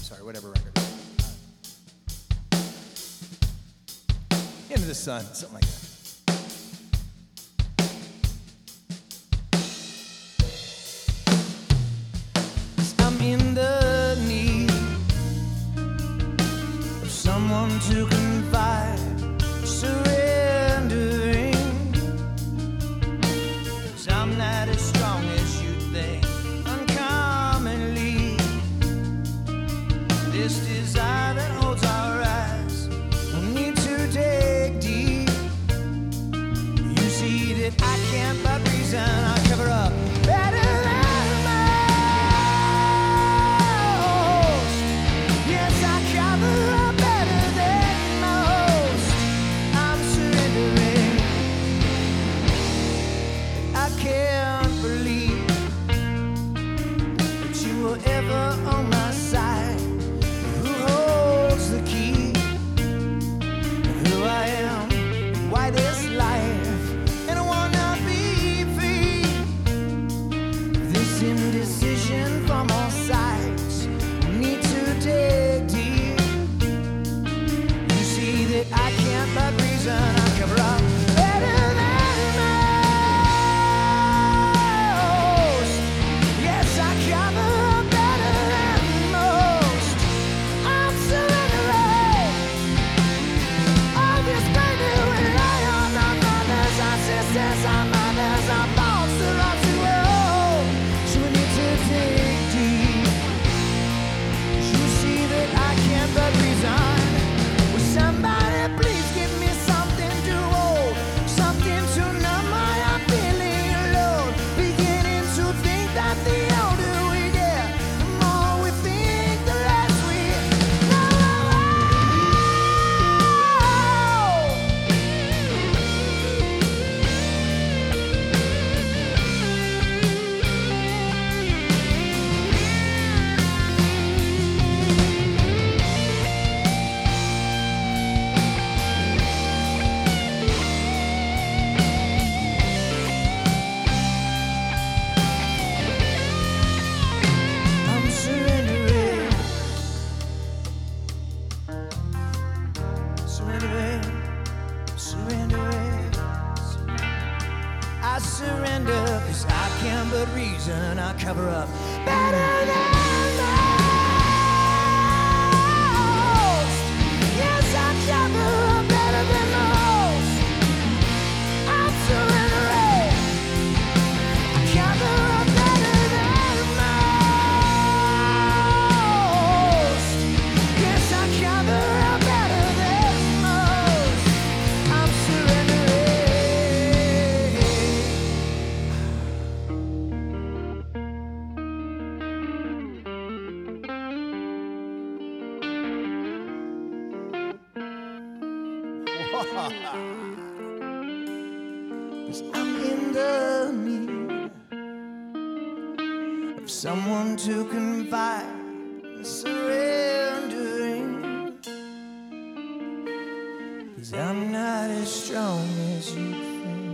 sorry, whatever record. Into the Sun, something like that. I'm in the need of someone to confide, surrendering, 'cause I'm not as strong as you think. Uncommonly, this desire that holds our eyes will need to dig deep. You see that I can't but reason I cover up better than most. Yes, I cover up better than most. I'm surrendering. I can't believe that you were ever on my side. Who holds the key? Who I am, why this life, and I wanna be free. This indecision from all sides, need to dig deep. You see that I can't but reason I cover up better than most. Yes, I cover up better than most. I'm surrendering. All this pain to rely on our mothers, our sisters, our mothers, our thoughts that love to roll. So we need to dig deep. You see that I can't but resign. Will somebody please give me something to hold, something to numb my I'm feeling alone. Beginning to think that the older we get, the more we think, the less we know. I'm surrendering. Surrendering. Surrendering. I surrender, 'cause I can't but reason I cover up better than most. Yes, I cover up better than most. I'm surrendering. I cover up better than most. Yes, I cover up better than most. I'm surrendering. Cause I'm in the need of someone to confide, surrendering. 'Cause I'm not as strong as you think.